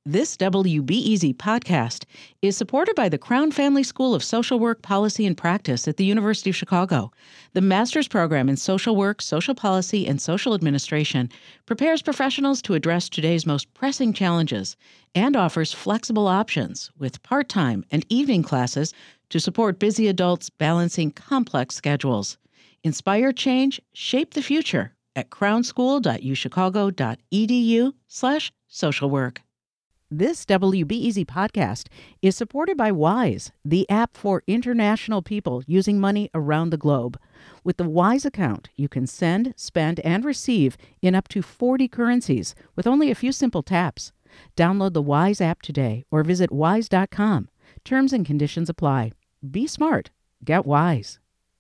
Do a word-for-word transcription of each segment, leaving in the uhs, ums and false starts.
This W B E Z podcast is supported by the Crown Family School of Social Work, Policy, and Practice at the University of Chicago. The master's program in social work, social policy, and social administration prepares professionals to address today's most pressing challenges and offers flexible options with part-time and evening classes to support busy adults balancing complex schedules. Inspire change, shape the future at crownschool.uchicago.edu slash social work. This W B E Z podcast is supported by Wise, the app for international people using money around the globe. With the Wise account, you can send, spend, and receive in up to forty currencies with only a few simple taps. Download the Wise app today or visit wise dot com. Terms and conditions apply. Be smart. Get Wise.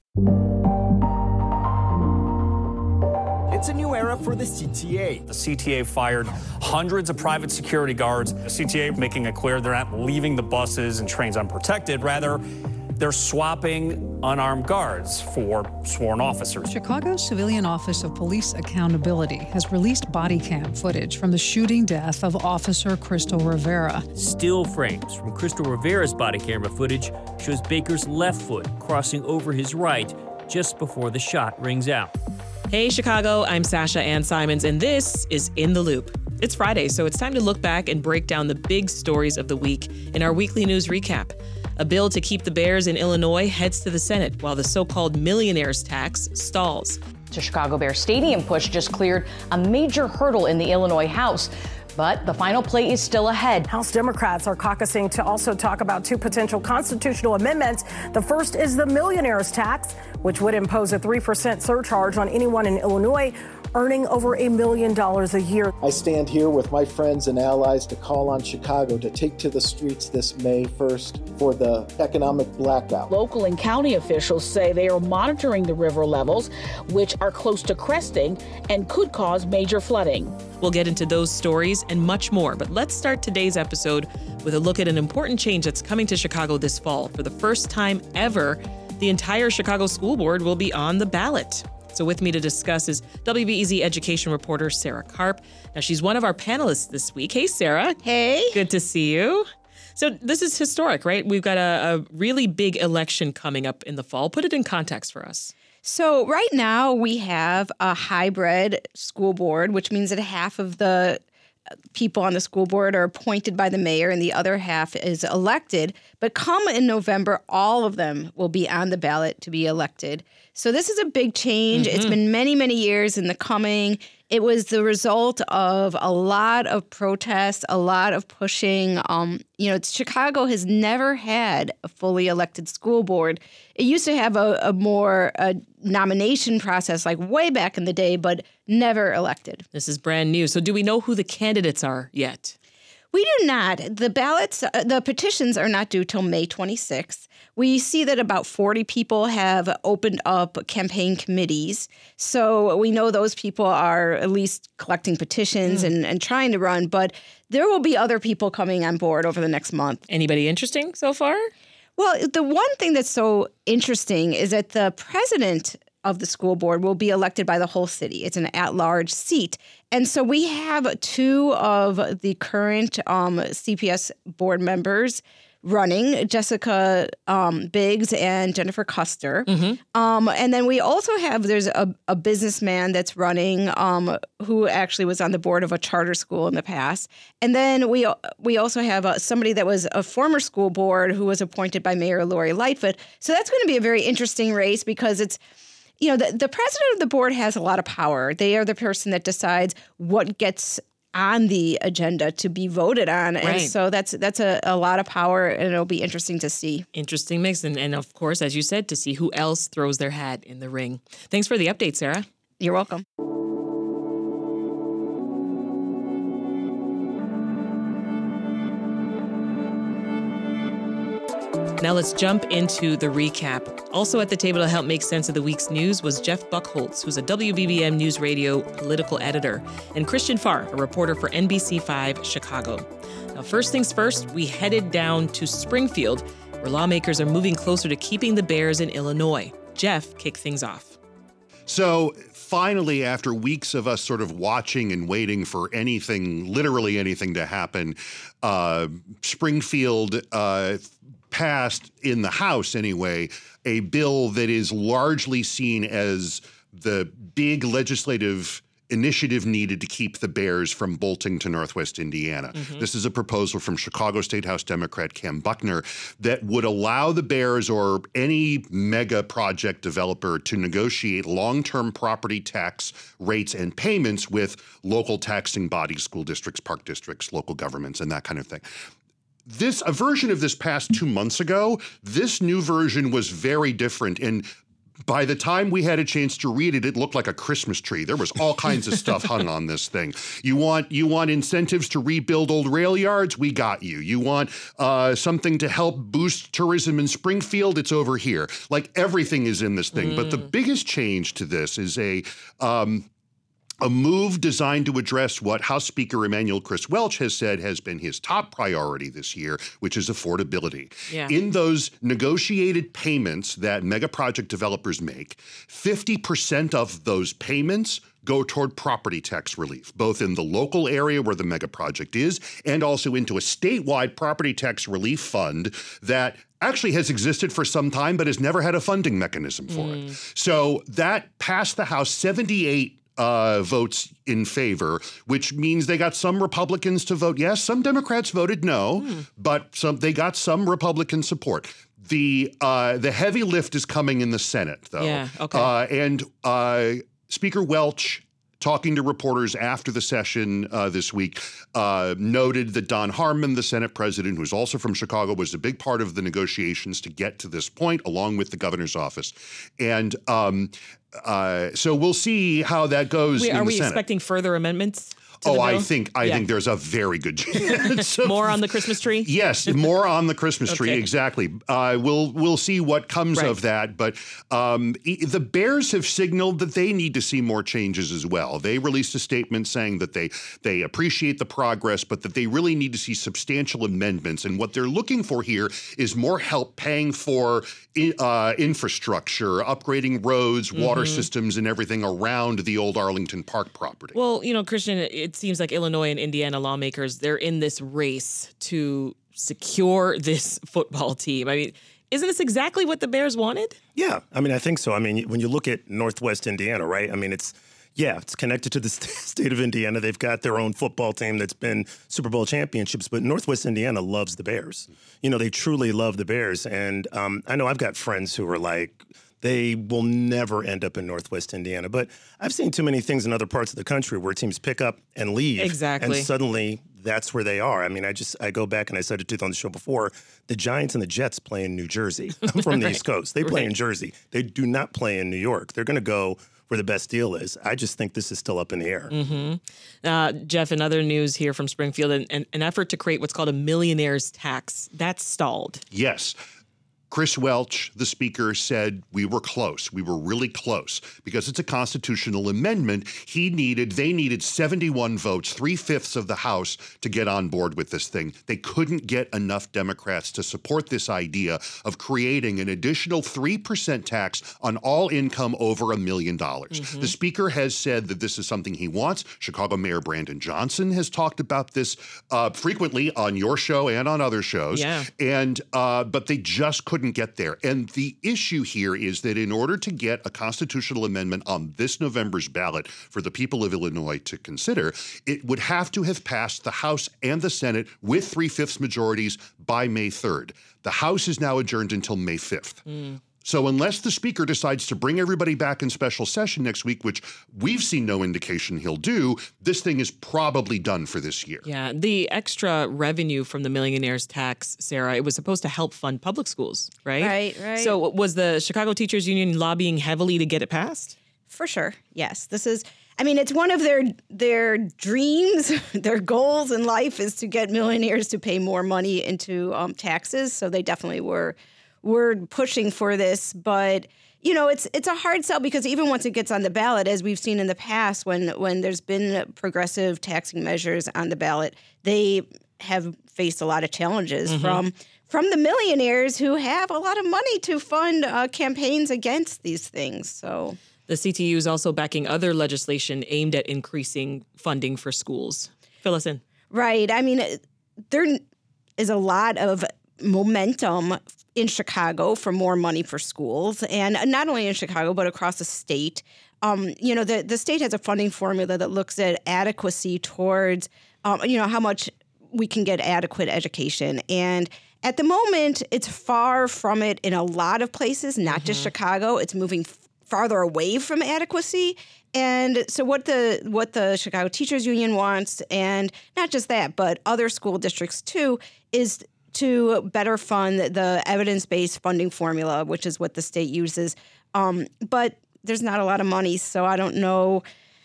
It's a new era for the C T A. The C T A fired hundreds of private security guards. The C T A making it clear they're not leaving the buses and trains unprotected. Rather, they're swapping unarmed guards for sworn officers. Chicago's Civilian Office of Police Accountability has released body cam footage from the shooting death of Officer Crystal Rivera. Still frames from Crystal Rivera's body camera footage shows Baker's left foot crossing over his right just before the shot rings out. Hey Chicago, I'm Sasha Ann Simons, and this is In the Loop. It's Friday, so it's time to look back and break down the big stories of the week in our weekly news recap. A bill to keep the Bears in Illinois heads to the Senate, while the so-called millionaire's tax stalls. The Chicago Bears stadium push just cleared a major hurdle in the Illinois House. But the final play is still ahead. House Democrats are caucusing to also talk about two potential constitutional amendments. The first is the millionaire's tax, which would impose a three percent surcharge on anyone in Illinois earning over a million dollars a year. I stand here with my friends and allies to call on Chicago to take to the streets this May first for the economic blackout. Local and county officials say they are monitoring the river levels, which are close to cresting and could cause major flooding. We'll get into those stories and much more, but let's start today's episode with a look at an important change that's coming to Chicago this fall. For the first time ever, the entire Chicago School Board will be on the ballot. So with me to discuss is W B E Z education reporter Sarah Karp. Now, she's one of our panelists this week. Hey, Sarah. Hey. Good to see you. So this is historic, right? We've got a, a really big election coming up in the fall. Put it in context for us. So right now we have a hybrid school board, which means that half of the people on the school board are appointed by the mayor and the other half is elected. But come in November, all of them will be on the ballot to be elected. So this is a big change. Mm-hmm. It's been many, many years in the coming. It was the result of a lot of protests, a lot of pushing. Um, you know, Chicago has never had a fully elected school board. It used to have a, a more a nomination process like way back in the day, but never elected. This is brand new. So do we know who the candidates are yet? We do not. The ballots, uh, the petitions are not due till May twenty-sixth. We see that about forty people have opened up campaign committees. So we know those people are at least collecting petitions mm. and, and trying to run. But there will be other people coming on board over the next month. Anybody interesting so far? Well, the one thing that's so interesting is that the president of the school board will be elected by the whole city. It's an at-large seat. And so we have two of the current um, C P S board members running, Jessica um, Biggs and Jennifer Custer. Mm-hmm. Um, and then we also have, there's a, a businessman that's running um, who actually was on the board of a charter school in the past. And then we we also have uh, somebody that was a former school board who was appointed by Mayor Lori Lightfoot. So that's going to be a very interesting race because it's, you know, the, the president of the board has a lot of power. They are the person that decides what gets on the agenda to be voted on. And right. so that's that's a, a lot of power, and it'll be interesting to see. Interesting mix. And, and of course, as you said, to see who else throws their hat in the ring. Thanks for the update, Sarah. You're welcome. Now let's jump into the recap. Also at the table to help make sense of the week's news was Jeff Buckholtz, who's a W B B M News Radio political editor, and Christian Farr, a reporter for N B C five Chicago. Now, first things first, we headed down to Springfield, where lawmakers are moving closer to keeping the Bears in Illinois. Jeff kicked things off. So finally, after weeks of us sort of watching and waiting for anything, literally anything to happen, uh, Springfield uh, passed, in the House anyway, a bill that is largely seen as the big legislative initiative needed to keep the Bears from bolting to Northwest Indiana. Mm-hmm. This is a proposal from Chicago State House Democrat Cam Buckner that would allow the Bears or any mega project developer to negotiate long-term property tax rates and payments with local taxing bodies, school districts, park districts, local governments, and that kind of thing. This, a version of this passed two months ago. This new version was very different, and by the time we had a chance to read it, it looked like a Christmas tree. There was all kinds of stuff hung on this thing. You want you want incentives to rebuild old rail yards? We got you. You want uh, something to help boost tourism in Springfield? It's over here. Like, everything is in this thing. Mm. But the biggest change to this is a um, a move designed to address what House Speaker Emanuel Chris Welch has said has been his top priority this year, which is affordability. Yeah. In those negotiated payments that mega project developers make, fifty percent of those payments go toward property tax relief, both in the local area where the mega project is and also into a statewide property tax relief fund that actually has existed for some time but has never had a funding mechanism for mm. it. So that passed the House seventy-eight Uh, votes in favor, which means they got some Republicans to vote yes. Some Democrats voted no, mm. but some they got some Republican support. The uh, the heavy lift is coming in the Senate, though. Yeah, okay. Uh, and uh, Speaker Welch, talking to reporters after the session uh, this week, uh, noted that Don Harmon, the Senate president, who's also from Chicago, was a big part of the negotiations to get to this point, along with the governor's office. And um, uh, so we'll see how that goes Wait, in are the we Senate. expecting further amendments? Oh, I think I yeah. think there's a very good chance. of, more on the Christmas tree? Yes, more on the Christmas tree, okay. exactly. Uh, we'll we'll see what comes right. of that. But um, the Bears have signaled that they need to see more changes as well. They released a statement saying that they they appreciate the progress, but that they really need to see substantial amendments. And what they're looking for here is more help paying for uh, infrastructure, upgrading roads, mm-hmm. water systems, and everything around the old Arlington Park property. Well, you know, Christian, it It seems like Illinois and Indiana lawmakers, they're in this race to secure this football team. I mean, isn't this exactly what the Bears wanted? Yeah, I mean, I think so. I mean, when you look at Northwest Indiana, right? I mean, it's, yeah, it's connected to the state of Indiana. They've got their own football team that's been Super Bowl championships, but Northwest Indiana loves the Bears. You know, they truly love the Bears. And um, I know I've got friends who are like, they will never end up in Northwest Indiana. But I've seen too many things in other parts of the country where teams pick up and leave. Exactly. And suddenly that's where they are. I mean, I just, I go back and I said it on the show before, the Giants and the Jets play in New Jersey. I'm from the right. East Coast. They play right. in Jersey. They do not play in New York. They're going to go where the best deal is. I just think this is still up in the air. Mm-hmm. Uh, Jeff, in other news here from Springfield, an, an, an effort to create what's called a millionaire's tax, that's stalled. Yes. Chris Welch, the speaker, said we were close. We were really close because it's a constitutional amendment. He needed, they needed seventy-one votes, three-fifths of the House to get on board with this thing. They couldn't get enough Democrats to support this idea of creating an additional three percent tax on all income over a million dollars. Mm-hmm. The speaker has said that this is something he wants. Chicago Mayor Brandon Johnson has talked about this uh, frequently on your show and on other shows. Yeah. And uh, but they just couldn't get there. And the issue here is that in order to get a constitutional amendment on this November's ballot for the people of Illinois to consider, it would have to have passed the House and the Senate with three-fifths majorities by May third. The House is now adjourned until May fifth. Mm. So unless the speaker decides to bring everybody back in special session next week, which we've seen no indication he'll do, this thing is probably done for this year. Yeah, the extra revenue from the millionaire's tax, Sarah, it was supposed to help fund public schools, right? Right, right. So was the Chicago Teachers Union lobbying heavily to get it passed? For sure, yes. This is, I mean, it's one of their their dreams, their goals in life is to get millionaires to pay more money into um, taxes. So they definitely were We're pushing for this, but you know, it's it's a hard sell because even once it gets on the ballot, as we've seen in the past, when when there's been progressive taxing measures on the ballot, they have faced a lot of challenges mm-hmm. from from the millionaires who have a lot of money to fund uh, campaigns against these things. So. The C T U is also backing other legislation aimed at increasing funding for schools. Fill us in. Right. I mean, there is a lot of momentum in Chicago for more money for schools, and not only in Chicago, but across the state. Um, you know, the, the state has a funding formula that looks at adequacy towards, um, you know, how much we can get adequate education. And at the moment, it's far from it in a lot of places, not mm-hmm. just Chicago. It's moving f- farther away from adequacy. And so what the what the Chicago Teachers Union wants, and not just that, but other school districts too, is to better fund the evidence-based funding formula, which is what the state uses. Um, but there's not a lot of money, so I don't know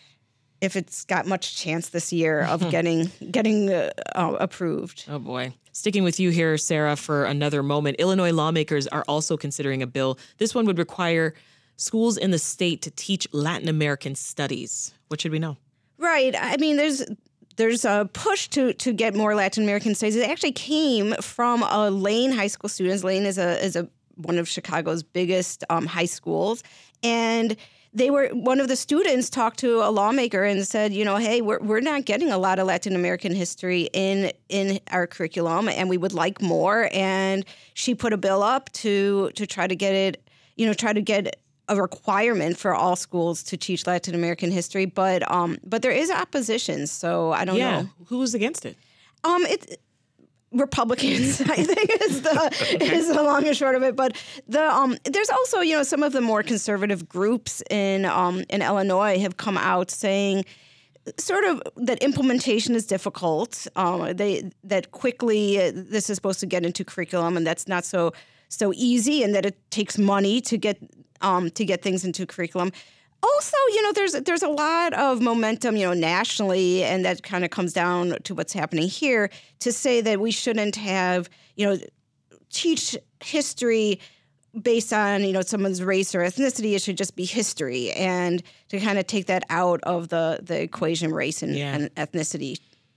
if it's got much chance this year of getting getting uh, uh, approved. Oh, boy. Sticking with you here, Sarah, for another moment. Illinois lawmakers are also considering a bill. This one would require schools in the state to teach Latin American studies. What should we know? Right. I mean, there's there's a push to to get more Latin American studies. It actually came from a Lane High School students. Lane is a is a one of Chicago's biggest um, high schools, and they were one of the students talked to a lawmaker and said, you know, hey, we're we're not getting a lot of Latin American history in in our curriculum, and we would like more. And she put a bill up to to try to get it, you know, try to get a requirement for all schools to teach Latin American history. But um, but there is opposition, so I don't yeah. know. Who was against it? Um, it. Republicans, I think, is the okay. is the long and short of it. But the um, there's also, you know, some of the more conservative groups in um, in Illinois have come out saying sort of that implementation is difficult. Um, they that quickly uh, this is supposed to get into curriculum, and that's not so so easy, and that it takes money to get um, to get things into curriculum. Also, you know, there's there's a lot of momentum, you know, nationally, and that kind of comes down to what's happening here, to say that we shouldn't have, you know, teach history based on, you know, someone's race or ethnicity. It should just be history, and to kind of take that out of the, the equation, race and, yeah. and ethnicity.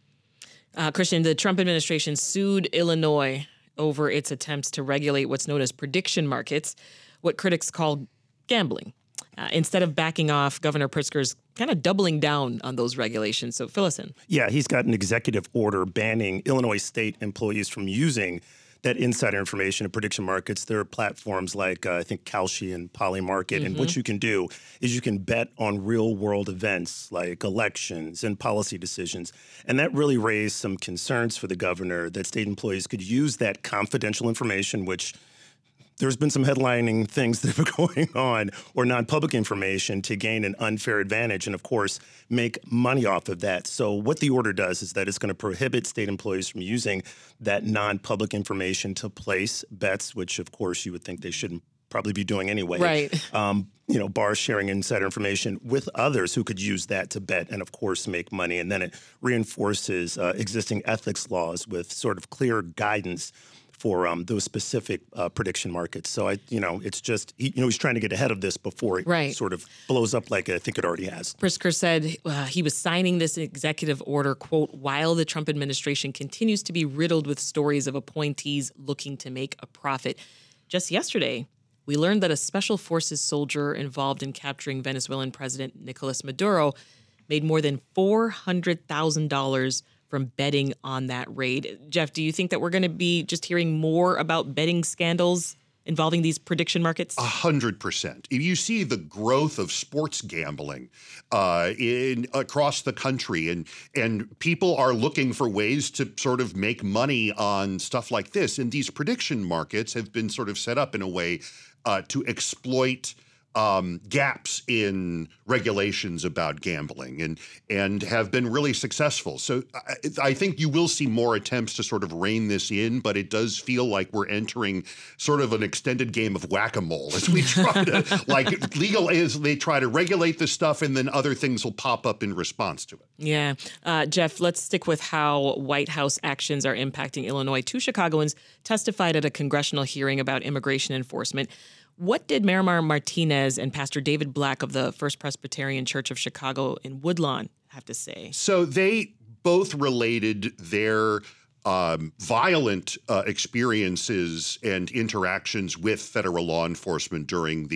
Uh, Christian, the Trump administration sued Illinois over its attempts to regulate what's known as prediction markets, what critics call gambling. Uh, instead of backing off, Governor Pritzker's kind of doubling down on those regulations. So fill us in. Yeah, he's got an executive order banning Illinois state employees from using that insider information in prediction markets. There are platforms like, uh, I think, Kalshi and Polymarket. Mm-hmm. And what you can do is you can bet on real-world events like elections and policy decisions. And that really raised some concerns for the governor that state employees could use that confidential information, which there's been some headlining things that have been going on, or non-public information, to gain an unfair advantage and, of course, make money off of that. So what the order does is that it's going to prohibit state employees from using that non-public information to place bets, which, of course, you would think they shouldn't probably be doing anyway. Right. Um, you know, bars sharing insider information with others who could use that to bet and, of course, make money. And then it reinforces uh, existing ethics laws with sort of clear guidance for um, those specific uh, prediction markets. So, I, you know, it's just, he, you know, he's trying to get ahead of this before it right. sort of blows up like I think it already has. Pritzker said uh, he was signing this executive order, quote, while the Trump administration continues to be riddled with stories of appointees looking to make a profit. Just yesterday, we learned that a special forces soldier involved in capturing Venezuelan President Nicolas Maduro made more than four hundred thousand dollars from betting on that raid. Jeff, do you think that we're going to be just hearing more about betting scandals involving these prediction markets? A hundred percent. If you see the growth of sports gambling uh, in across the country, and and people are looking for ways to sort of make money on stuff like this, and these prediction markets have been sort of set up in a way uh, to exploit Um, gaps in regulations about gambling, and and have been really successful. So I, I think you will see more attempts to sort of rein this in, but it does feel like we're entering sort of an extended game of whack-a-mole as we try to, like legal is, they try to regulate this stuff, and then other things will pop up in response to it. Yeah. Uh, Jeff, let's stick with how White House actions are impacting Illinois. Two Chicagoans testified at a congressional hearing about immigration enforcement. What did Miramar Martinez and Pastor David Black of the First Presbyterian Church of Chicago in Woodlawn have to say? So they both related their um, violent uh, experiences and interactions with federal law enforcement during the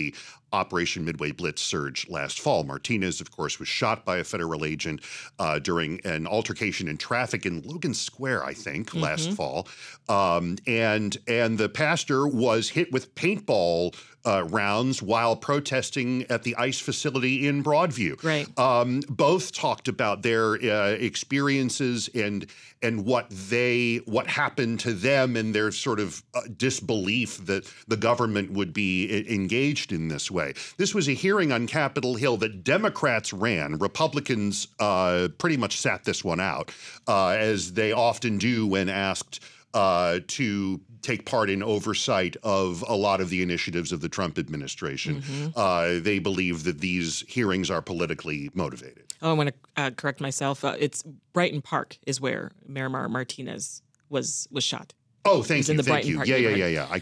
Operation Midway Blitz surge last fall. Martinez, of course, was shot by a federal agent uh, during an altercation in traffic in Logan Square, I think, mm-hmm. last fall. Um, and and the pastor was hit with paintball uh, rounds while protesting at the ICE facility in Broadview. Right. Um, both talked about their uh, experiences and and what they what happened to them and their sort of uh, disbelief that the government would be I- engaged in this way. This was a hearing on Capitol Hill that Democrats ran. Republicans uh, pretty much sat this one out, uh, as they often do when asked uh, to take part in oversight of a lot of the initiatives of the Trump administration. Mm-hmm. Uh, they believe that these hearings are politically motivated. Oh, I want to uh, correct myself. Uh, it's Brighton Park is where Miramar Martinez was was shot. Oh, thank you, in the thank Brighton you. Park Yeah, yeah, neighborhood. yeah, yeah, I,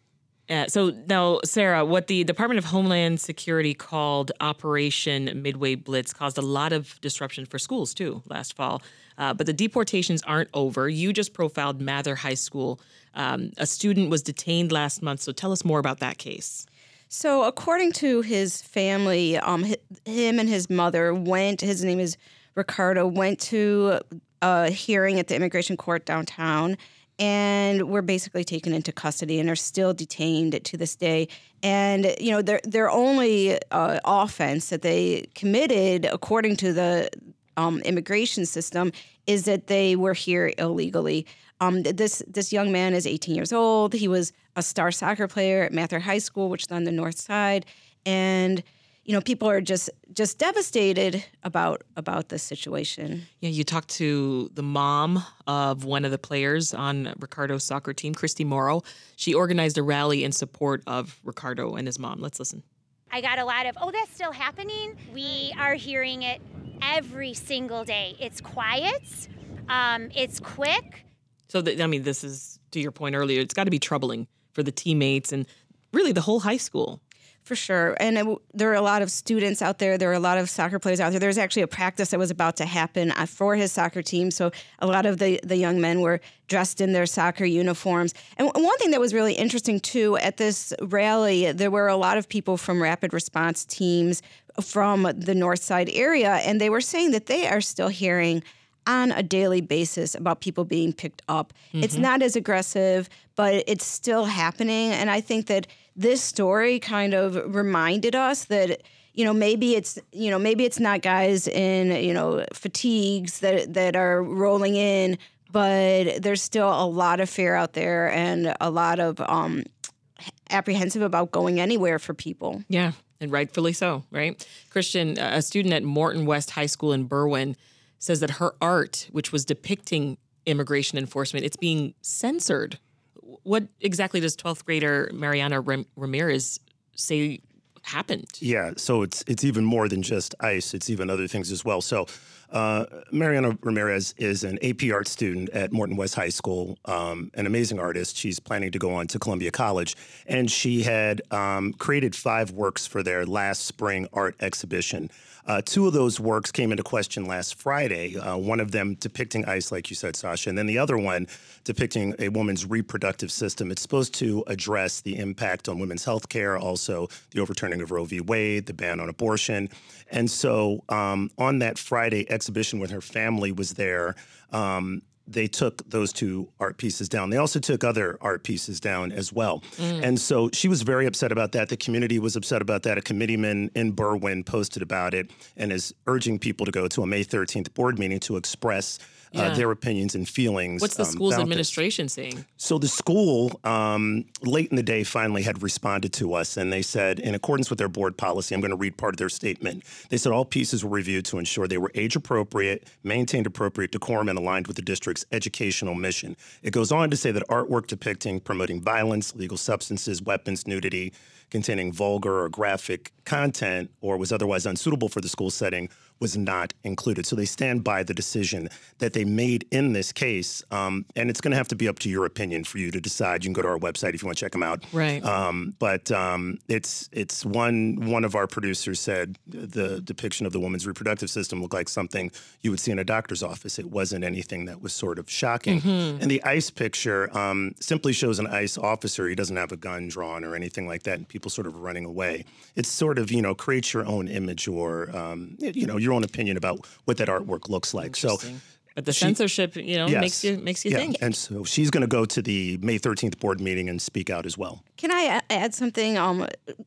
Uh, so now, Sarah, what the Department of Homeland Security called Operation Midway Blitz caused a lot of disruption for schools, too, last fall. Uh, but the deportations aren't over. You just profiled Mather High School. Um, a student was detained last month. So tell us more about that case. So according to his family, um, him and his mother went, his name is Ricardo, went to a hearing at the immigration court downtown and were basically taken into custody and are still detained to this day. And, you know, their their only uh, offense that they committed, according to the um, immigration system, is that they were here illegally. Um, this this young man is eighteen years old. He was a star soccer player at Mather High School, which is on the north side. And, you know, people are just just devastated about about this situation. Yeah, you talked to the mom of one of the players on Ricardo's soccer team, Christy Morrow. She organized a rally in support of Ricardo and his mom. Let's listen. I got a lot of, oh, that's still happening. We are hearing it every single day. It's quiet. Um, it's quick. So, the, I mean, this is, to your point earlier, it's got to be troubling for the teammates and really the whole high school. For sure. And it, there are a lot of students out there. There are a lot of soccer players out there. There's actually a practice that was about to happen for his soccer team. So a lot of the, the young men were dressed in their soccer uniforms. And one thing that was really interesting, too, at this rally, there were a lot of people from rapid response teams from the North Side area. And they were saying that they are still hearing on a daily basis about people being picked up. Mm-hmm. It's not as aggressive, but it's still happening. And I think that this story kind of reminded us that, you know, maybe it's, you know, maybe it's not guys in, you know, fatigues that that are rolling in, but there's still a lot of fear out there and a lot of um, apprehensive about going anywhere for people. Yeah, and rightfully so, right? Christian, a student at Morton West High School in Berwyn, says that her art, which was depicting immigration enforcement, it's being censored. What exactly does twelfth grader Mariana Ram- Ramirez say happened? Yeah, so it's it's even more than just ICE. It's even other things as well. So uh, Mariana Ramirez is an A P art student at Morton West High School, um, an amazing artist. She's planning to go on to Columbia College. And she had um, created five works for their last spring art exhibition. Uh, two of those works came into question last Friday, uh, one of them depicting ICE, like you said, Sasha, and then the other one depicting a woman's reproductive system. It's supposed to address the impact on women's health care, also the overturning of Roe v. Wade, the ban on abortion. And so um, on that Friday exhibition when her family was there, um, they took those two art pieces down. They also took other art pieces down as well. Mm. And so she was very upset about that. The community was upset about that. A committeeman in Berwyn posted about it and is urging people to go to a May thirteenth board meeting to express Yeah. uh, their opinions and feelings. What's the um, school's about administration this. saying? So the school, um, late in the day, finally had responded to us, and they said, in accordance with their board policy, I'm going to read part of their statement. They said all pieces were reviewed to ensure they were age-appropriate, maintained appropriate decorum, and aligned with the district's educational mission. It goes on to say that artwork depicting, promoting violence, illegal substances, weapons, nudity, containing vulgar or graphic content, or was otherwise unsuitable for the school setting, was not included. So they stand by the decision that they made in this case. Um, and it's going to have to be up to your opinion for you to decide. You can go to our website if you want to check them out. Right. Um, but um, it's it's one one of our producers said the depiction of the woman's reproductive system looked like something you would see in a doctor's office. It wasn't anything that was sort of shocking. Mm-hmm. And the ICE picture um, simply shows an ICE officer. He doesn't have a gun drawn or anything like that. And people people sort of running away. It's sort of, you know, create your own image or, um, you know, your own opinion about what that artwork looks like. So. But the She- censorship, you know, Yes. makes you makes you yeah. think. And so she's going to go to the May thirteenth board meeting and speak out as well. Can I a- add something? Um,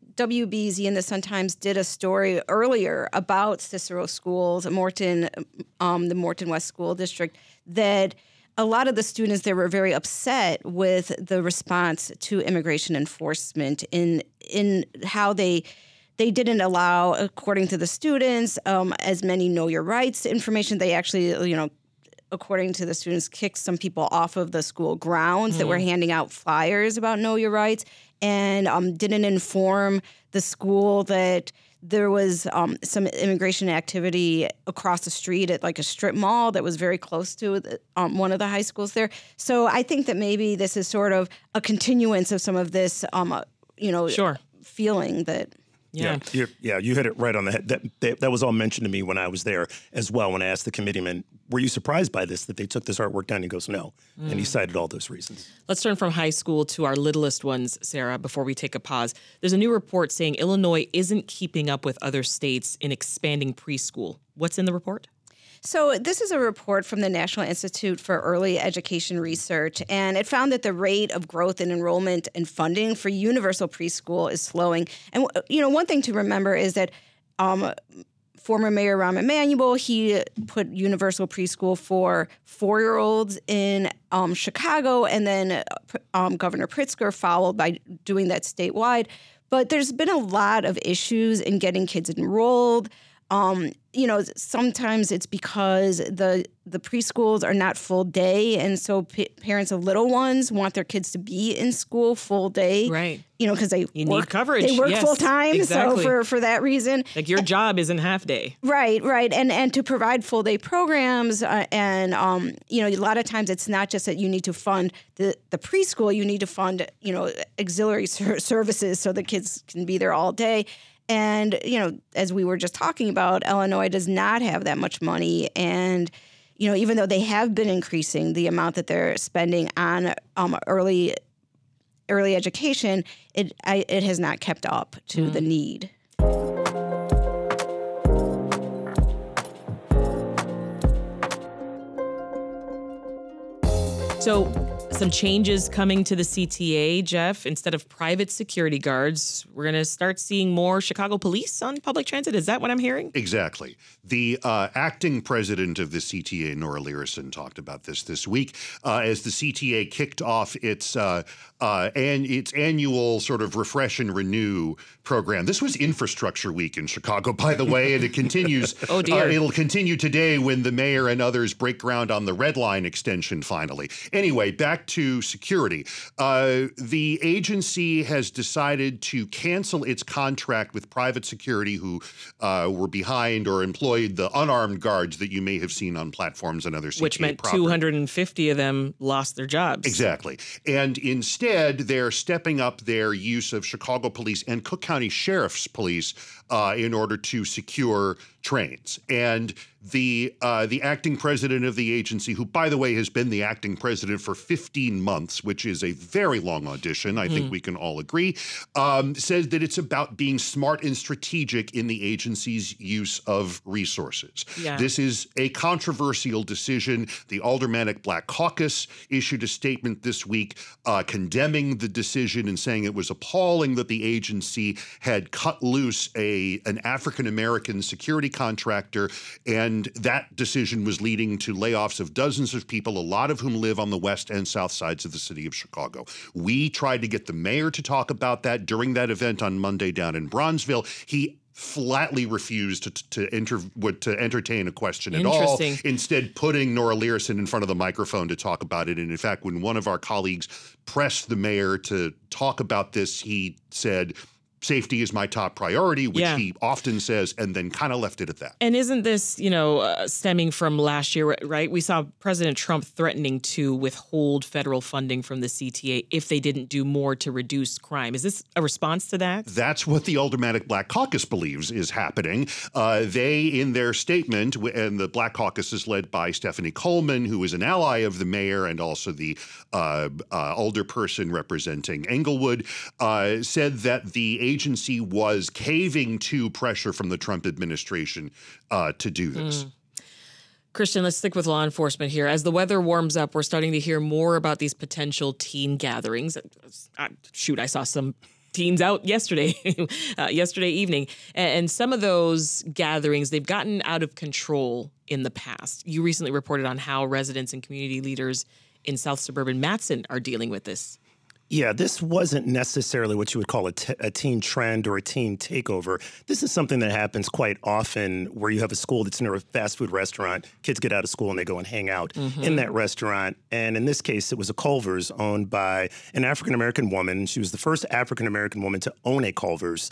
W B Z and the Sun-Times did a story earlier about Cicero schools, Morton, um, the Morton West School District, that a lot of the students there were very upset with the response to immigration enforcement in in how they they didn't allow, according to the students, um, as many know your rights information. They actually, you know, according to the students, kicked some people off of the school grounds mm. that were handing out flyers about know your rights, and um, didn't inform the school that there was um, some immigration activity across the street at like a strip mall that was very close to the, um, one of the high schools there. So I think that maybe this is sort of a continuance of some of this, um, uh, you know, sure. feeling that. Yeah, yeah, you yeah, you hit it right on the head. That, that that was all mentioned to me when I was there as well. When I asked the committeeman, "Were you surprised by this? That they took this artwork down?" He goes, "No," mm. and he cited all those reasons. Let's turn from high school to our littlest ones, Sarah. Before we take a pause, there's a new report saying Illinois isn't keeping up with other states in expanding preschool. What's in the report? So this is a report from the National Institute for Early Education Research, and it found that the rate of growth in enrollment and funding for universal preschool is slowing. And, you know, one thing to remember is that um, former Mayor Rahm Emanuel, he put universal preschool for four-year-olds in um, Chicago, and then um, Governor Pritzker followed by doing that statewide. But there's been a lot of issues in getting kids enrolled. Um, you know, sometimes it's because the the preschools are not full day, and so p- parents of little ones want their kids to be in school full day, right? You know, because they you work, need coverage. They work yes, full time, exactly. so for for that reason, like your job isn't half day, right? Right, and and to provide full day programs, uh, and um, you know, a lot of times it's not just that you need to fund the the preschool; you need to fund, you know, auxiliary ser- services so the kids can be there all day. And, you know, as we were just talking about, Illinois does not have that much money. And, you know, even though they have been increasing the amount that they're spending on um, early early education, it I, it has not kept up to mm. the need. So some changes coming to the C T A, Jeff. Instead of private security guards, we're going to start seeing more Chicago police on public transit. Is that what I'm hearing? Exactly. The uh, acting president of the C T A, Nora Learison, talked about this this week uh, as the C T A kicked off its uh, uh, and its annual sort of refresh and renew program. This was Infrastructure Week in Chicago, by the way, and it continues. oh dear! Uh, it'll continue today when the mayor and others break ground on the Red Line extension. Finally, anyway, back to security. Uh, the agency has decided to cancel its contract with private security who uh, were behind or employed the unarmed guards that you may have seen on platforms and other C T A Which meant property. two hundred fifty of them lost their jobs. Exactly. And instead, they're stepping up their use of Chicago Police and Cook County Sheriff's Police uh, in order to secure trains. And the uh, the acting president of the agency, who, by the way, has been the acting president for fifteen months, which is a very long audition, I mm. think we can all agree, um, says that it's about being smart and strategic in the agency's use of resources. Yeah. This is a controversial decision. The Aldermanic Black Caucus issued a statement this week uh, condemning the decision and saying it was appalling that the agency had cut loose a an African-American security contractor, and that decision was leading to layoffs of dozens of people, a lot of whom live on the west and south sides of the city of Chicago. We tried to get the mayor to talk about that during that event on Monday down in Bronzeville. He flatly refused to to, enter, to entertain a question at all, instead putting Nora Learison in front of the microphone to talk about it. And in fact, when one of our colleagues pressed the mayor to talk about this, he said, safety is my top priority, which Yeah. he often says, and then kind of left it at that. And isn't this, you know, uh, stemming from last year, right? We saw President Trump threatening to withhold federal funding from the C T A if they didn't do more to reduce crime. Is this a response to that? That's what the Aldermanic Black Caucus believes is happening. Uh, they, in their statement, and the Black Caucus is led by Stephanie Coleman, who is an ally of the mayor and also the uh, uh, alderperson representing Englewood, uh, said that the agency was caving to pressure from the Trump administration uh, to do this. Mm. Christian, let's stick with law enforcement here. As the weather warms up, we're starting to hear more about these potential teen gatherings. Uh, shoot, I saw some teens out yesterday, uh, yesterday evening. And some of those gatherings, they've gotten out of control in the past. You recently reported on how residents and community leaders in South Suburban Matteson are dealing with this. Yeah, this wasn't necessarily what you would call a, t- a teen trend or a teen takeover. This is something that happens quite often where you have a school that's near a fast food restaurant. Kids get out of school and they go and hang out Mhm. in that restaurant. And in this case, it was a Culver's owned by an African-American woman. She was the first African-American woman to own a Culver's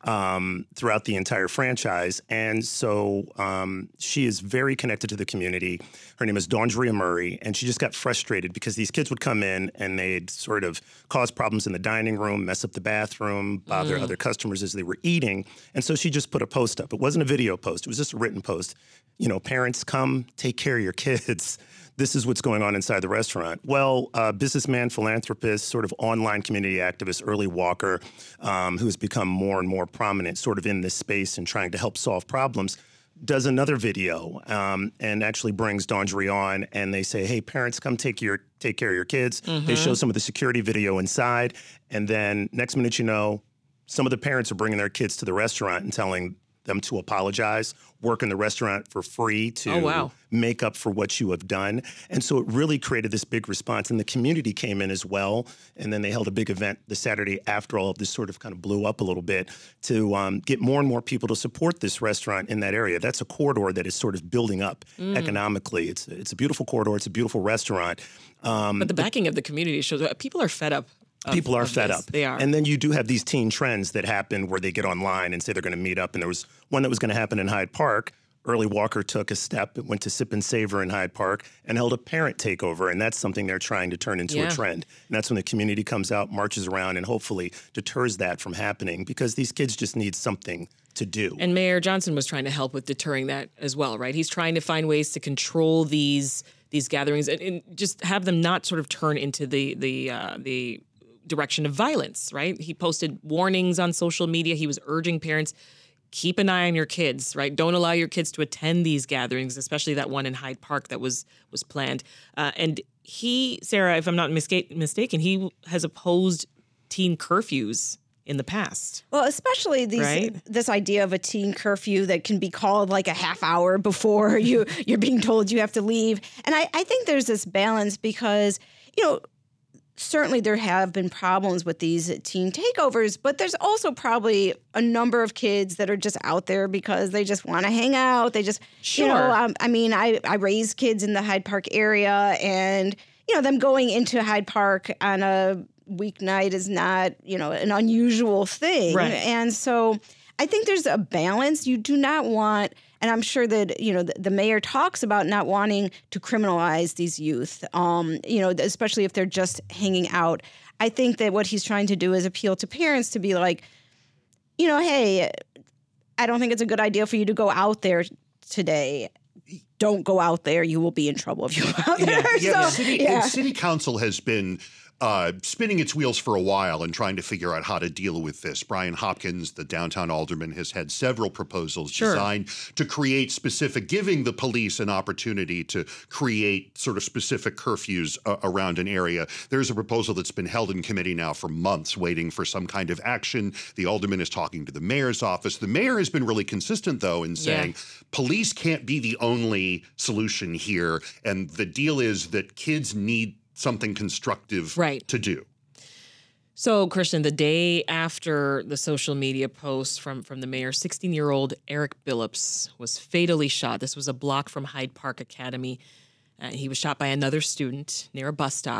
um, throughout the entire franchise. And so um, she is very connected to the community. Her name is Dawngeria Murray, and she just got frustrated because these kids would come in and they'd sort of cause problems in the dining room, mess up the bathroom, bother Mm. other customers as they were eating. And so she just put a post up. It wasn't a video post. It was just a written post. You know, parents, come take care of your kids. This is what's going on inside the restaurant. Well, uh, businessman, philanthropist, sort of online community activist, Early Walker, um, who has become more and more prominent sort of in this space and trying to help solve problems, does another video um, and actually brings Dawngeria on, and they say, hey, parents, come take your take care of your kids. They Mhm. show some of the security video inside, and then next minute you know, some of the parents are bringing their kids to the restaurant and telling them to apologize, work in the restaurant for free to Oh, wow. make up for what you have done. And so it really created this big response. And the community came in as well. And then they held a big event the Saturday after all of this sort of kind of blew up a little bit to um, get more and more people to support this restaurant in that area. That's a corridor that is sort of building up Mm. economically. It's, it's a beautiful corridor. It's a beautiful restaurant. Um, But the backing of the community shows that people are fed up. of- People are of fed this. up. They are. And then you do have these teen trends that happen where they get online and say they're going to meet up. And there was one that was going to happen in Hyde Park. Early Walker took a step, went to Sip and Savor in Hyde Park and held a parent takeover. And that's something they're trying to turn into Yeah. a trend. And that's when the community comes out, marches around, and hopefully deters that from happening because these kids just need something to do. And Mayor Johnson was trying to help with deterring that as well, right? He's trying to find ways to control these these gatherings and, and just have them not sort of turn into the the uh, the direction of violence, right? He posted warnings on social media. He was urging parents, keep an eye on your kids, right? Don't allow your kids to attend these gatherings, especially that one in Hyde Park that was was planned. Uh, and he, Sarah, if I'm not misca- mistaken, he has opposed teen curfews in the past. Well, especially these Right? this idea of a teen curfew that can be called like a half hour before you you're being told you have to leave. And I, I think there's this balance because, you know, certainly there have been problems with these teen takeovers, but there's also probably a number of kids that are just out there because they just want to hang out. They just, you know, Sure. um, I mean, I, I raise kids in the Hyde Park area, and, you know, them going into Hyde Park on a weeknight is not, you know, an unusual thing. Right. And so I think there's a balance. You do not want, and I'm sure that, you know, the, the mayor talks about not wanting to criminalize these youth, um, you know, especially if they're just hanging out. I think that what he's trying to do is appeal to parents to be like, you know, hey, I don't think it's a good idea for you to go out there today. Don't go out there. You will be in trouble if you go out there. Yeah, So, city, yeah. city council has been uh, spinning its wheels for a while and trying to figure out how to deal with this. Brian Hopkins, the downtown alderman, has had several proposals Sure. designed to create specific, giving the police an opportunity to create sort of specific curfews uh, around an area. There's a proposal that's been held in committee now for months, waiting for some kind of action. The alderman is talking to the mayor's office. The mayor has been really consistent, though, in saying police can't be the only solution here. And the deal is that kids need something constructive Right. to do. So, Christian, the day after the social media post from, from the mayor, sixteen-year-old Eric Billups was fatally shot. This was a block from Hyde Park Academy. Uh, he was shot by another student near a bus stop.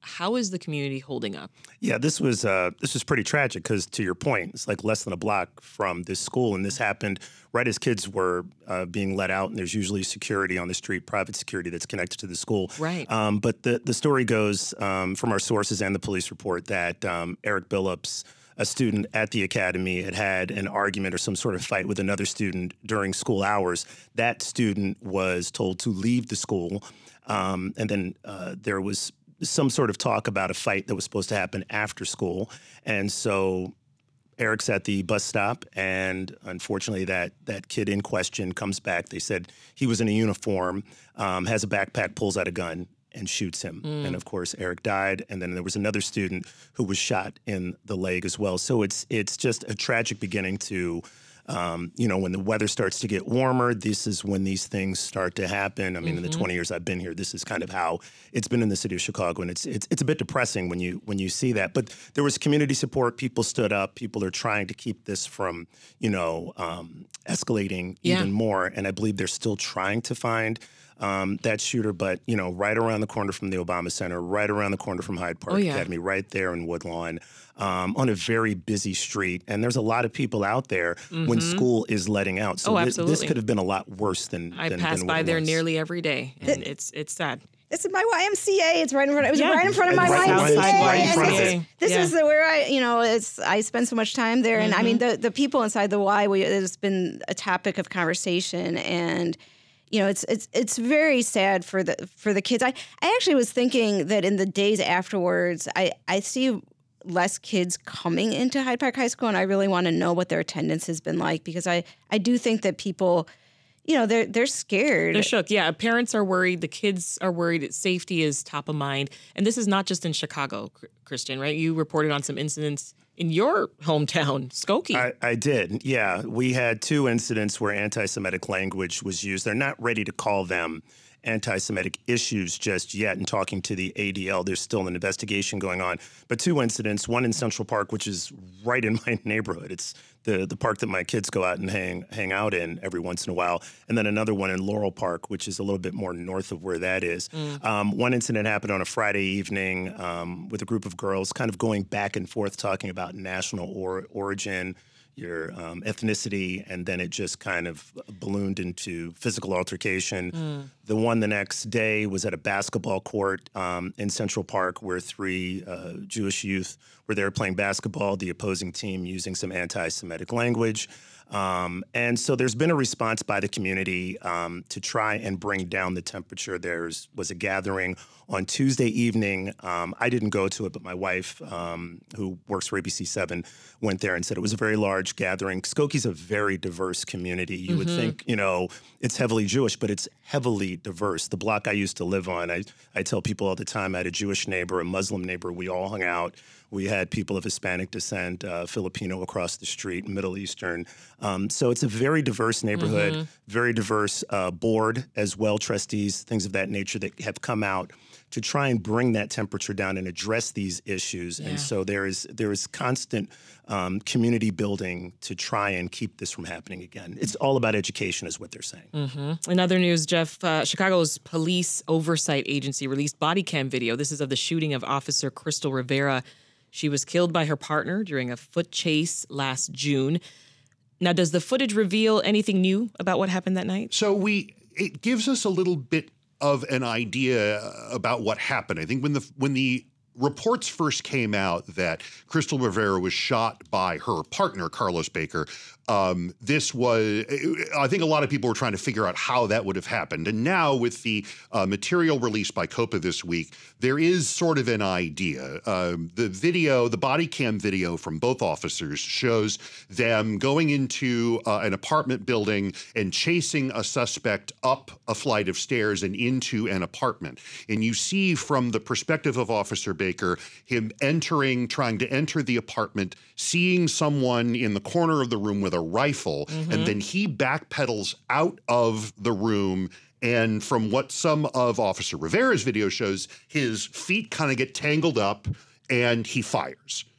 How is the community holding up? Yeah, this was uh, this was pretty tragic because, to your point, it's like less than a block from this school, and this happened right as kids were uh, being let out. And there's usually security on the street, private security that's connected to the school. Right. Um, but the the story goes um, from our sources and the police report that um, Eric Billups, a student at the academy, had had an argument or some sort of fight with another student during school hours. That student was told to leave the school, um, and then uh, there was some sort of talk about a fight that was supposed to happen after school. And so Eric's at the bus stop, and unfortunately that that kid in question comes back. They said he was in a uniform, um, has a backpack, pulls out a gun, and shoots him. Mm. And of course, Eric died. And then there was another student who was shot in the leg as well. So it's it's just a tragic beginning to, um, you know, when the weather starts to get warmer, this is when these things start to happen. I mean, mm-hmm. in the twenty years I've been here, this is kind of how it's been in the city of Chicago. And it's it's it's a bit depressing when you when you see that. But there was community support. People stood up. People are trying to keep this from, you know, um, escalating yeah. even more. And I believe they're still trying to find Um, that shooter, but, you know, right around the corner from the Obama Center, right around the corner from Hyde Park oh, yeah. Academy, right there in Woodlawn, um, on a very busy street. And there's a lot of people out there mm-hmm. when school is letting out. So oh, th- absolutely. this could have been a lot worse than I than, pass than by what it there was. nearly every day, and it, it's it's sad. This is my Y M C A. It's right in front. It was yeah. right in front of my right, Y M C A. right in front of this it. is, this yeah. is the, where I, you know, it's I spend so much time there, and mm-hmm. I mean the the people inside the Y. We, it's been a topic of conversation, and you know, it's it's it's very sad for the for the kids. I, I actually was thinking that in the days afterwards, I, I see less kids coming into Hyde Park High School, and I really want to know what their attendance has been like, because I, I do think that people, you know, they're they're scared. They're shook. Yeah, parents are worried. The kids are worried. Safety is top of mind. And this is not just in Chicago, Christian, right? You reported on some incidents in your hometown, Skokie. I, I did, yeah. We had two incidents where anti-Semitic language was used. They're not ready to call them anti-Semitic issues just yet. And talking to the A D L, there's still an investigation going on. But two incidents, one in Central Park, which is right in my neighborhood. It's the the park that my kids go out and hang hang out in every once in a while. And then another one in Laurel Park, which is a little bit more north of where that is. Mm. Um, one incident happened on a Friday evening um, with a group of girls kind of going back and forth talking about national or, origin, your um, ethnicity, and then it just kind of ballooned into physical altercation. Mm. The one the next day was at a basketball court um, in Central Park where three uh, Jewish youth were there playing basketball, the opposing team using some anti-Semitic language. Um, and so there's been a response by the community um, to try and bring down the temperature. There was a gathering on Tuesday evening. Um, I didn't go to it, but my wife, um, who works for A B C seven, went there and said it was a very large gathering. Skokie's a very diverse community. You mm-hmm. would think, you know, it's heavily Jewish, but it's heavily diverse. The block I used to live on, I, I tell people all the time, I had a Jewish neighbor, a Muslim neighbor. We all hung out. We had people of Hispanic descent, uh, Filipino across the street, Middle Eastern. Um, so it's a very diverse neighborhood, mm-hmm. very diverse uh, board as well, trustees, things of that nature that have come out to try and bring that temperature down and address these issues. Yeah. And so there is there is constant um, community building to try and keep this from happening again. It's all about education is what they're saying. Mm-hmm. In other news, Jeff, uh, Chicago's Police Oversight Agency released body cam video. This is of the shooting of Officer Crystal Rivera. She was killed by her partner during a foot chase last June. Now, does the footage reveal anything new about what happened that night? So we it gives us a little bit of an idea about what happened. I think when the when the reports first came out that Crystal Rivera was shot by her partner, Carlos Baker, um, this was, I think a lot of people were trying to figure out how that would have happened. And now with the uh, material released by COPA this week, there is sort of an idea. Um, the video, the body cam video from both officers shows them going into uh, an apartment building and chasing a suspect up a flight of stairs and into an apartment. And you see from the perspective of Officer Baker, him entering, trying to enter the apartment, seeing someone in the corner of the room with a rifle, mm-hmm. and then he backpedals out of the room. And from what some of Officer Rivera's video shows, his feet kind of get tangled up and he fires.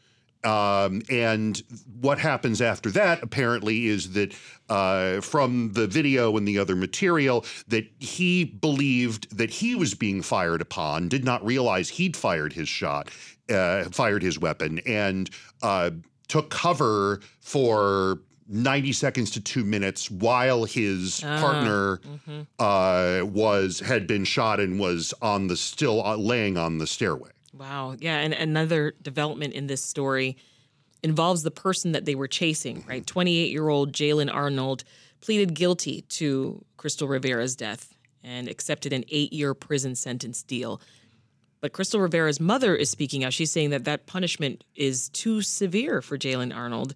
Um, and what happens after that, apparently, is that uh, from the video and the other material, that he believed that he was being fired upon, did not realize he'd fired his shot, uh, fired his weapon, and uh, took cover for ninety seconds to two minutes while his uh, partner mm-hmm. uh, was had been shot and was on the still uh, laying on the stairway. Wow. Yeah. And another development in this story involves the person that they were chasing, right? twenty-eight-year-old Jaylen Arnold pleaded guilty to Crystal Rivera's death and accepted an eight-year prison sentence deal. But Crystal Rivera's mother is speaking out. She's saying that that punishment is too severe for Jaylen Arnold.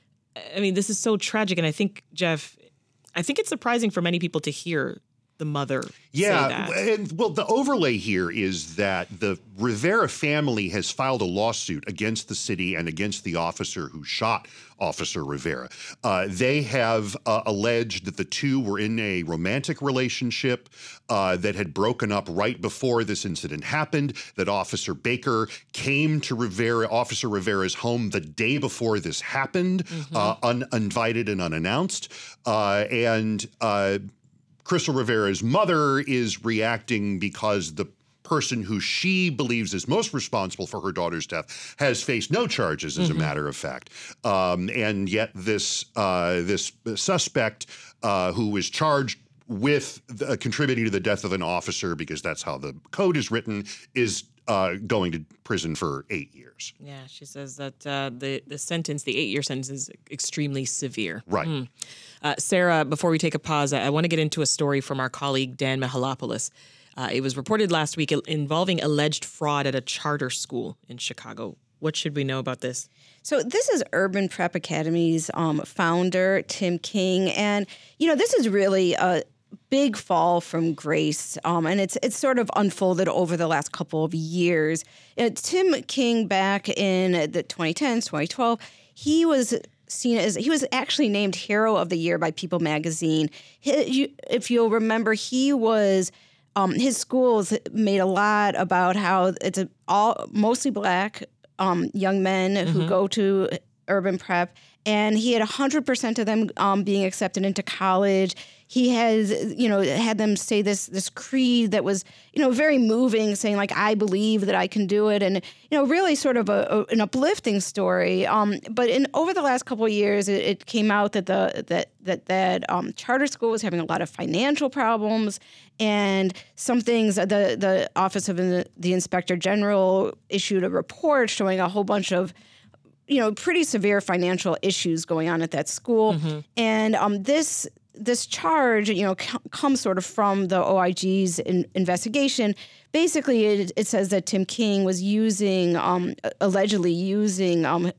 I mean, this is so tragic. And I think, Jeff, I think it's surprising for many people to hear the mother yeah, say that. And well, the overlay here is that the Rivera family has filed a lawsuit against the city and against the officer who shot Officer Rivera. Uh, they have uh, alleged that the two were in a romantic relationship uh, that had broken up right before this incident happened, that Officer Baker came to Rivera, Officer Rivera's home the day before this happened, mm-hmm. uh, uninvited and unannounced, uh, and uh, Crystal Rivera's mother is reacting because the person who she believes is most responsible for her daughter's death has faced no charges, as mm-hmm. a matter of fact. Um, and yet this uh, this suspect uh, who was charged with the, uh, contributing to the death of an officer, because that's how the code is written, is uh, going to prison for eight years. Yeah, she says that uh, the, the sentence, the eight-year sentence, is extremely severe. Right. Mm. Uh, Sarah, before we take a pause, I, I want to get into a story from our colleague Dan Mihalopoulos. Uh, it was reported last week involving alleged fraud at a charter school in Chicago. What should we know about this? So this is Urban Prep Academy's um, founder, Tim King. And, you know, this is really a big fall from grace. Um, and it's it's sort of unfolded over the last couple of years. Uh, Tim King, back in the twenty tens, twenty twelve, he was seen as, he was actually named Hero of the Year by People magazine. He, you, if you'll remember, he was, um, his schools made a lot about how it's a, all mostly black um, young men mm-hmm. who go to Urban Prep, and he had one hundred percent of them um, being accepted into college. He has, you know, had them say this this creed that was, you know, very moving, saying like, I believe that I can do it. And, you know, really sort of a, a, an uplifting story. Um, but in over the last couple of years, it, it came out that the that that that um, charter school was having a lot of financial problems. And some things, the, the Office of the, the Inspector General issued a report showing a whole bunch of, you know, pretty severe financial issues going on at that school. Mm-hmm. And um, this this charge, you know, c- comes sort of from the O I G's in- investigation. Basically, it, it says that Tim King was using, um, allegedly using um,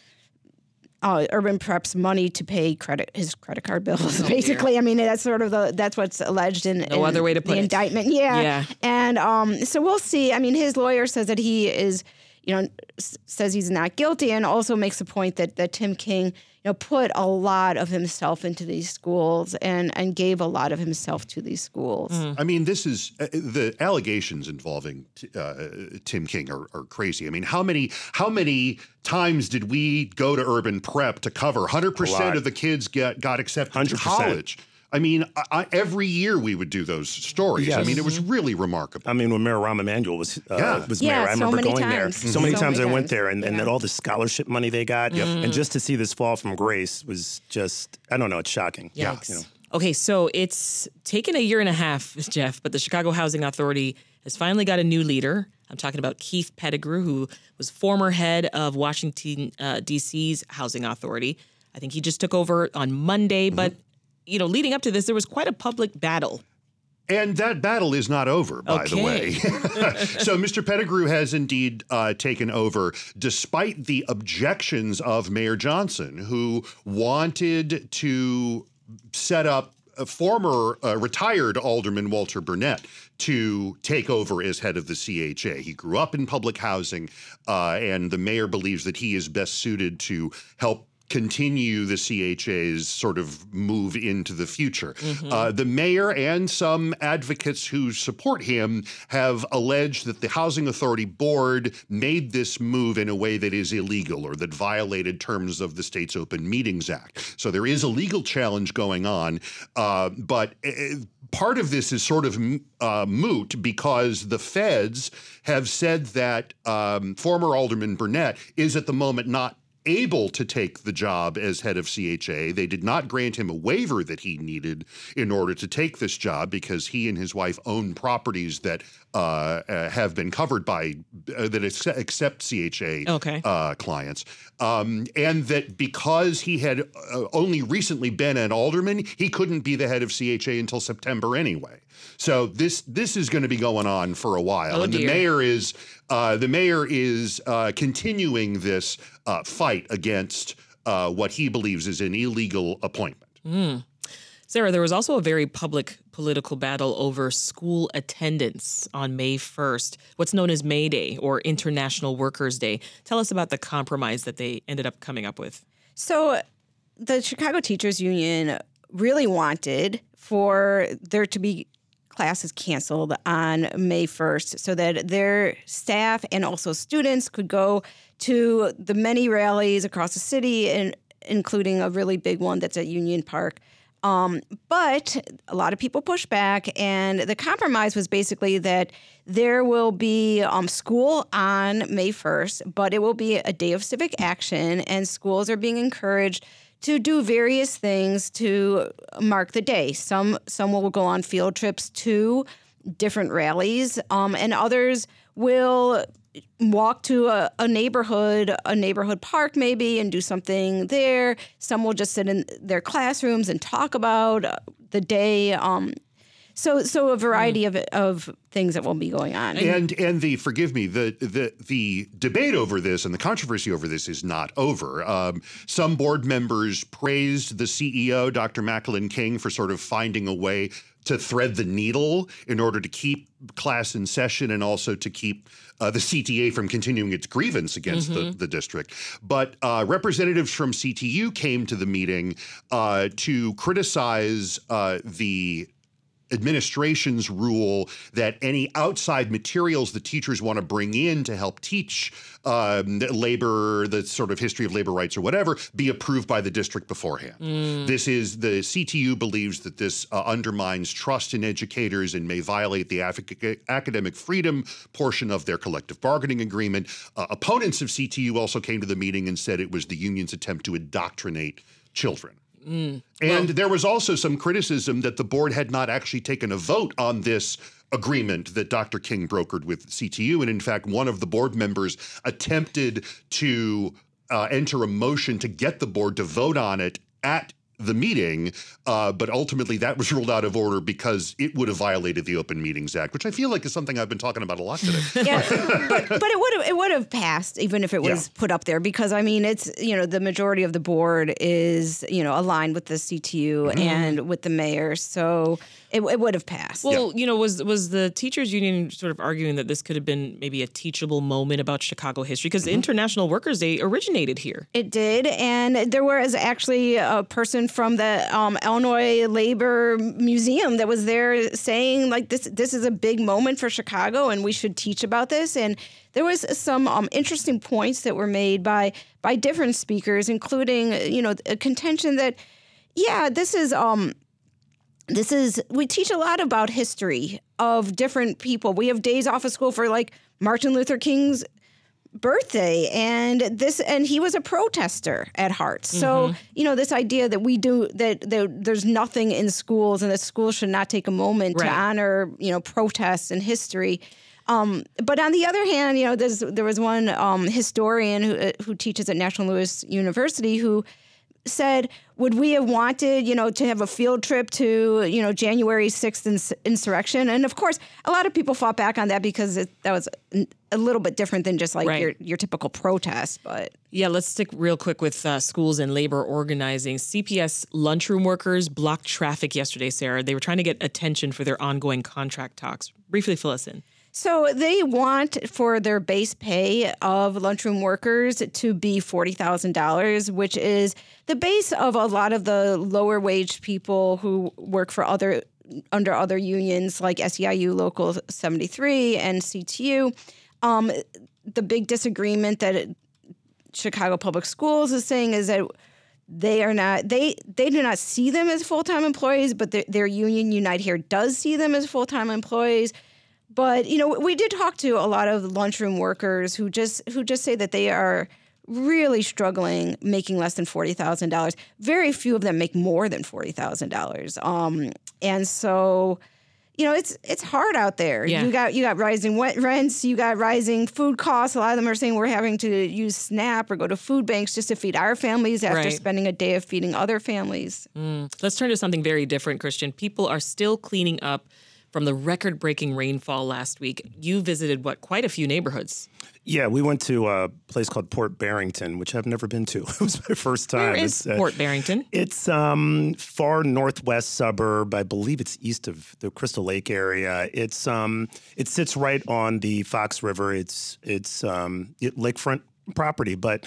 uh, Urban Prep's money to pay credit his credit card bills. Oh, basically, dear. I mean, that's sort of the that's what's alleged in, no in other way to put the it. indictment. Yeah, yeah. And um, so we'll see. I mean, his lawyer says that he is, you know, s- says he's not guilty, and also makes the point that that Tim King, you know, put a lot of himself into these schools and and gave a lot of himself to these schools. Mm. I mean, this is uh, the allegations involving uh, Tim King are, are crazy. I mean, how many how many times did we go to Urban Prep to cover one hundred percent of the kids get got accepted to college? I mean, I, every year we would do those stories. Yes. I mean, it was really remarkable. I mean, when Mayor Rahm Emanuel was uh, yeah. was yeah, mayor, I so remember going times. there. Mm-hmm. So many so times many I went times. there, and, yeah. and that all the scholarship money they got, Mm-hmm. and just to see this fall from grace was just, I don't know, it's shocking. Yikes. Yeah. You know. Okay, so it's taken a year and a half, Jeff, but the Chicago Housing Authority has finally got a new leader. I'm talking about Keith Pettigrew, who was former head of Washington, uh, D C's Housing Authority. I think he just took over on Monday, mm-hmm. but you know, leading up to this, there was quite a public battle. And that battle is not over, by okay. the way. So Mister Pettigrew has indeed uh, taken over, despite the objections of Mayor Johnson, who wanted to set up a former uh, retired Alderman Walter Burnett to take over as head of the C H A. He grew up in public housing, uh, and the mayor believes that he is best suited to help continue the C H A's sort of move into the future. Mm-hmm. Uh, the mayor and some advocates who support him have alleged that the Housing Authority Board made this move in a way that is illegal or that violated terms of the state's Open Meetings Act. So there is a legal challenge going on, uh, but uh, part of this is sort of uh, moot because the feds have said that um, former Alderman Burnett is at the moment not able to take the job as head of C H A. They did not grant him a waiver that he needed in order to take this job because he and his wife own properties that uh, uh, have been covered by, uh, that ex- accept C H A okay. uh, clients. Um, and that because he had uh, only recently been an alderman, he couldn't be the head of C H A until September anyway. So this this is going to be going on for a while. Oh, and dear. the mayor is uh, the mayor is uh, continuing this uh, fight against uh, what he believes is an illegal appointment. Mm. Sarah, there was also a very public political battle over school attendance on May first, what's known as May Day or International Workers' Day. Tell us about the compromise that they ended up coming up with. So the Chicago Teachers Union really wanted for there to be classes canceled on May first so that their staff and also students could go to the many rallies across the city, and including a really big one that's at Union Park. Um, but a lot of people pushed back, and the compromise was basically that there will be um, school on May first, but it will be a day of civic action, and schools are being encouraged to do various things to mark the day. Some some will go on field trips to different rallies, um, and others will walk to a, a neighborhood, a neighborhood park maybe, and do something there. Some will just sit in their classrooms and talk about the day. Um, so so a variety mm. of of things that will be going on. And and the forgive me the the the debate over this and the controversy over this is not over. Um, some board members praised the C E O, Doctor Macklin King, for sort of finding a way to thread the needle in order to keep class in session and also to keep uh, the C T A from continuing its grievance against mm-hmm. the, the district. But uh, representatives from C T U came to the meeting uh, to criticize uh, the administration's rule that any outside materials the teachers want to bring in to help teach um, labor, the sort of history of labor rights or whatever, be approved by the district beforehand. Mm. This is, the C T U believes that this uh, undermines trust in educators and may violate the af- academic freedom portion of their collective bargaining agreement. Uh, opponents of C T U also came to the meeting and said it was the union's attempt to indoctrinate children. Mm. And well, there was also some criticism that the board had not actually taken a vote on this agreement that Doctor King brokered with C T U. And in fact, one of the board members attempted to uh, enter a motion to get the board to vote on it at the meeting, uh, but ultimately that was ruled out of order because it would have violated the Open Meetings Act, which I feel like is something I've been talking about a lot today. Yeah, but, but it would have it would have passed even if it was yeah. put up there because I mean it's you know the majority of the board is you know aligned with the C T U mm-hmm. and with the mayor, so it, it would have passed. Well, yeah. you know, was was the teachers union sort of arguing that this could have been maybe a teachable moment about Chicago history because mm-hmm. International Workers' Day originated here? It did, and there was actually a person from the um, Illinois Labor Museum that was there saying like this this is a big moment for Chicago and we should teach about this. And there was some um, interesting points that were made by by different speakers, including you know a contention that yeah this is um this is we teach a lot about history of different people. We have days off of school for like Martin Luther King's birthday, and this and he was a protester at heart. So mm-hmm. you know this idea that we do that, that there's nothing in schools and that schools should not take a moment right. to honor you know protests and history. Um, but on the other hand, you know there's there was one um, historian who who teaches at National Louis University who said, would we have wanted, you know, to have a field trip to, you know, January sixth ins- insurrection? And of course, a lot of people fought back on that because it, that was a little bit different than just like right. your, your typical protest. But yeah, let's stick real quick with uh, schools and labor organizing. C P S lunchroom workers blocked traffic yesterday, Sarah. They were trying to get attention for their ongoing contract talks. Briefly fill us in. So they want for their base pay of lunchroom workers to be forty thousand dollars, which is the base of a lot of the lower wage people who work for other under other unions like S E I U Local seventy-three and C T U. Um, the big disagreement that it, Chicago Public Schools is saying is that they are not they they do not see them as full-time employees, but their, their union Unite Here does see them as full-time employees. But, you know, we did talk to a lot of lunchroom workers who just who just say that they are really struggling making less than forty thousand dollars. Very few of them make more than forty thousand dollars. Um, and so, you know, it's it's hard out there. Yeah. You got you got rising rents, you got rising food costs. A lot of them are saying we're having to use SNAP or go to food banks just to feed our families after Right. spending a day of feeding other families. Mm. Let's turn to something very different, Christian. People are still cleaning up from the record-breaking rainfall last week. You visited, what, quite a few neighborhoods. Yeah, we went to a place called Port Barrington, which I've never been to. It was my first time. Where is It's, uh, Port Barrington? It's um far northwest suburb. I believe it's east of the Crystal Lake area. It's um it sits right on the Fox River. It's it's um it, lakefront property, but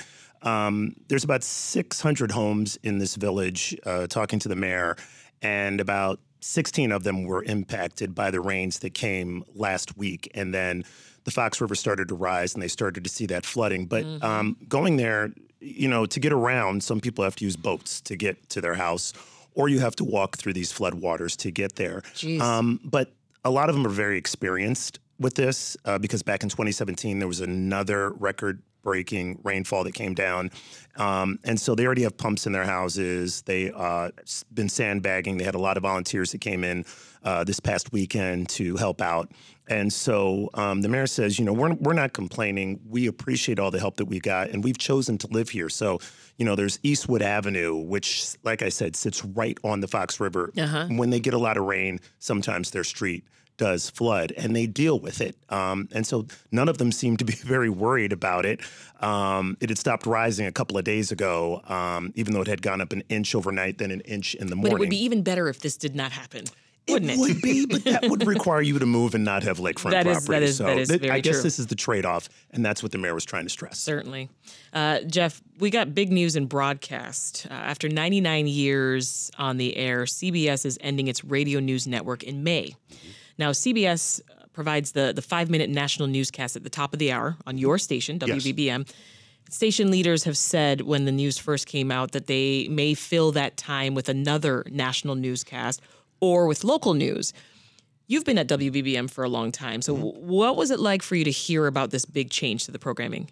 um there's about six hundred homes in this village. Uh, talking to the mayor, and about sixteen of them were impacted by the rains that came last week, and then the Fox River started to rise, and they started to see that flooding. But Mm-hmm. um, going there, you know, to get around, some people have to use boats to get to their house, or you have to walk through these flood waters to get there. Jeez. Um, but a lot of them are very experienced with this uh, because back in twenty seventeen, there was another record-breaking rainfall that came down. Um, and so they already have pumps in their houses. They uh, been sandbagging. They had a lot of volunteers that came in uh, this past weekend to help out. And so um, the mayor says, you know, we're we're not complaining. We appreciate all the help that we got, and we've chosen to live here. So, you know, there's Eastwood Avenue, which, like I said, sits right on the Fox River. Uh-huh. When they get a lot of rain, sometimes their street does flood, and they deal with it. Um, and so none of them seem to be very worried about it. Um, it had stopped rising a couple of days ago, um, even though it had gone up an inch overnight, then an inch in the morning. But it would be even better if this did not happen, wouldn't it? It would be, but that would require you to move and not have lakefront That is- property. that is- so that is th- very I guess true. this is the trade-off, and that's what the mayor was trying to stress. Certainly. Uh, Jeff, we got big news in broadcast. Uh, after ninety-nine years on the air, C B S is ending its radio news network in May. Now, C B S provides the, the five-minute national newscast at the top of the hour on your station, W B B M. Yes. Station leaders have said when the news first came out that they may fill that time with another national newscast or with local news. You've been at W B B M for a long time. So mm-hmm. what was it like for you to hear about this big change to the programming?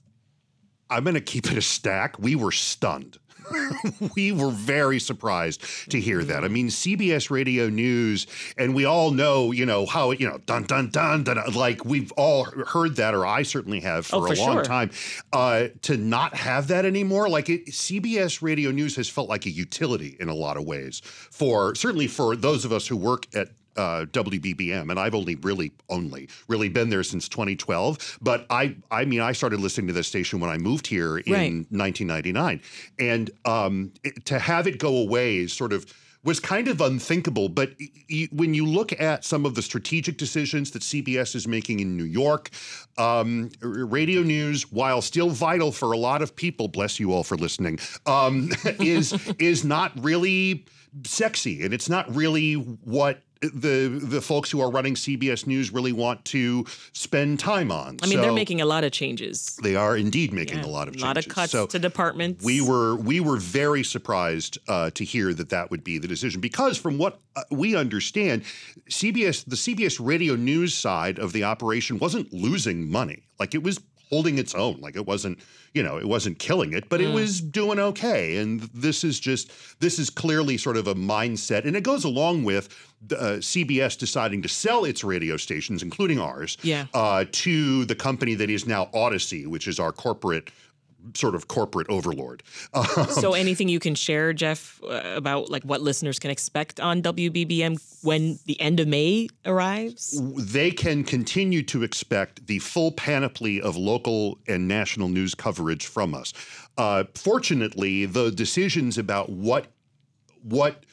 I'm going to keep it a stack. We were stunned. We were very surprised to hear that. I mean, C B S Radio News, and we all know, you know, how, you know, dun, dun, dun, dun, like we've all heard that, or I certainly have for, Oh, for a long sure. time. Uh, to not have that anymore, like it, C B S Radio News has felt like a utility in a lot of ways for, certainly for those of us who work at Uh, W B B M, and I've only really, only really been there since twenty twelve. But I, I mean, I started listening to this station when I moved here in Right. nineteen ninety-nine, and um, it, to have it go away is sort of was kind of unthinkable. But y- y- when you look at some of the strategic decisions that C B S is making in New York, um, r- radio news, while still vital for a lot of people, bless you all for listening, um, is is not really sexy, and it's not really what the the folks who are running C B S News really want to spend time on. I mean, So they're making a lot of changes. they are indeed making Yeah, a lot of a changes. lot of cuts So to departments. we were we were very surprised uh, to hear that that would be the decision, because from what uh, we understand, C B S the C B S Radio News side of the operation wasn't losing money. Like, it was holding its own. Like, it wasn't, you know, it wasn't killing it, but it Mm. was doing okay. And this is just, this is clearly sort of a mindset. And it goes along with uh, C B S deciding to sell its radio stations, including ours, Yeah. uh, to the company that is now Odyssey, which is our corporate, sort of corporate overlord. Um, So anything you can share, Jeff, uh, about like what listeners can expect on W B B M when the end of May arrives? they can continue to expect the full panoply of local and national news coverage from us. Uh, fortunately, the decisions about what what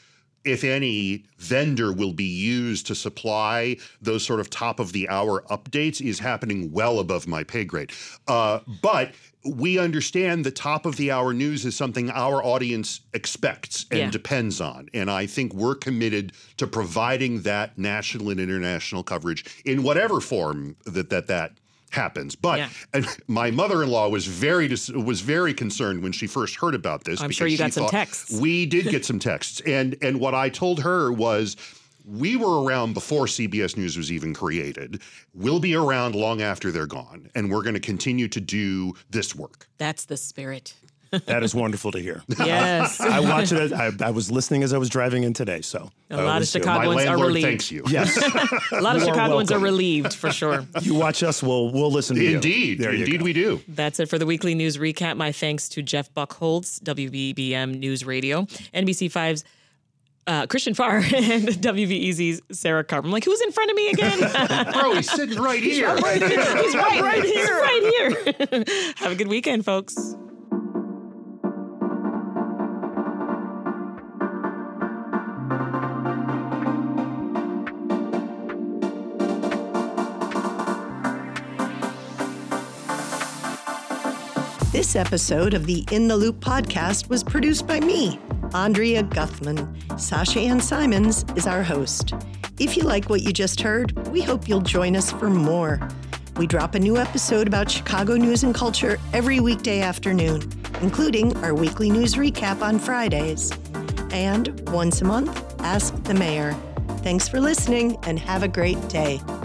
if any, vendor will be used to supply those sort of top of the hour updates is happening well above my pay grade. Uh, but we understand the top of the hour news is something our audience expects and Yeah. depends on. And I think we're committed to providing that national and international coverage in whatever form that that, that happens. But Yeah. and my mother-in-law was very dis- was very concerned when she first heard about this. I'm because sure you she got some thought- texts. We did get some texts. And and what I told her was, we were around before C B S News was even created. We'll be around long after they're gone. And we're going to continue to do this work. That's the spirit. That is wonderful to hear. Yes. I watched it. I, I was listening as I was driving in today. So A lot of was, uh, Chicagoans My are landlord relieved. thanks you. Yes. A lot of You are Chicagoans are welcome. relieved, for sure. You watch us, we'll we'll listen to you. Indeed. There you Indeed go. we do. That's it for the weekly news recap. My thanks to Jeff Buckholz, W B B M News Radio, N B C five's uh, Christian Farr, and W B E Z's Sarah Carp. I'm like, who's in front of me again? Bro, he's sitting right here. Right here. He's right, right He's here. right here. Have a good weekend, folks. This episode of the In the Loop podcast was produced by me, Andrea Guthman. Sasha Ann Simons is our host. If you like what you just heard, we hope you'll join us for more. We drop a new episode about Chicago news and culture every weekday afternoon, including our weekly news recap on Fridays. And once a month, Ask the Mayor. Thanks for listening and have a great day.